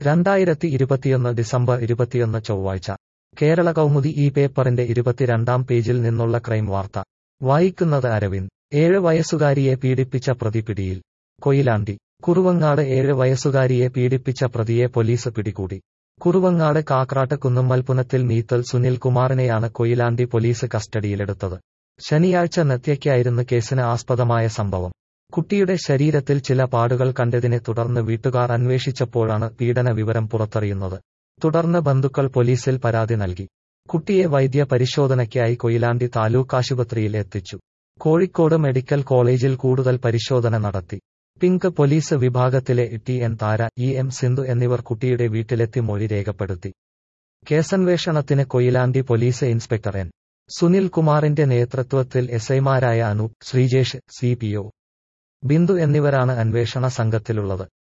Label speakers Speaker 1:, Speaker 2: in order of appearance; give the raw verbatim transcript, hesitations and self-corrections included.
Speaker 1: രണ്ടായിരത്തി ഇരുപത്തിയൊന്ന് ഡിസംബർ ഇരുപത്തിയൊന്ന് ചൊവ്വാഴ്ച കേരള കൗമുദി ഈ പേപ്പറിന്റെ ഇരുപത്തിരണ്ടാം പേജിൽ നിന്നുള്ള ക്രൈം വാർത്ത വായിക്കുന്നത് അരവിന്ദ്. ഏഴ് വയസ്സുകാരിയെ പീഡിപ്പിച്ച പ്രതി പിടിയിൽ. കൊയിലാണ്ടി. കുറുവങ്ങാട് ഏഴ് വയസ്സുകാരിയെ പീഡിപ്പിച്ച പ്രതിയെ പോലീസ് പിടികൂടി. കുറുവങ്ങാട് കാക്രാട്ട് കുന്നുമ്മൽപുനത്തിൽ മീത്തൽ സുനിൽ കുമാറിനെയാണ് കൊയിലാണ്ടി പോലീസ് കസ്റ്റഡിയിലെടുത്തത്. ശനിയാഴ്ച നത്യയ്ക്കായിരുന്നു കേസിന് ആസ്പദമായ സംഭവം. കുട്ടിയുടെ ശരീരത്തിൽ ചില പാടുകൾ കണ്ടതിനെ തുടർന്ന് വീട്ടുകാർ അന്വേഷിച്ചപ്പോഴാണ് പീഡന വിവരം പുറത്തറിയുന്നത്. തുടർന്ന് ബന്ധുക്കൾ പോലീസിൽ പരാതി നൽകി. കുട്ടിയെ വൈദ്യ പരിശോധനയ്ക്കായി കൊയിലാണ്ടി താലൂക്കാശുപത്രിയിൽ എത്തിച്ചു. കോഴിക്കോട് മെഡിക്കൽ കോളേജിൽ കൂടുതൽ പരിശോധന നടത്തി. പിങ്ക് പോലീസ് വിഭാഗത്തിലെ T N Thara, E M Sindhu എന്നിവർ കുട്ടിയുടെ വീട്ടിലെത്തി മൊഴി രേഖപ്പെടുത്തി. കേസന്വേഷണത്തിന് Koyilandy police inspector N Sunil കുമാറിന്റെ നേതൃത്വത്തിൽ എസ്ഐമാരായ Anoop, Sreejesh, C P O Bindu എന്നിവരാണ് അന്വേഷണ സംഘത്തിലുള്ളത്.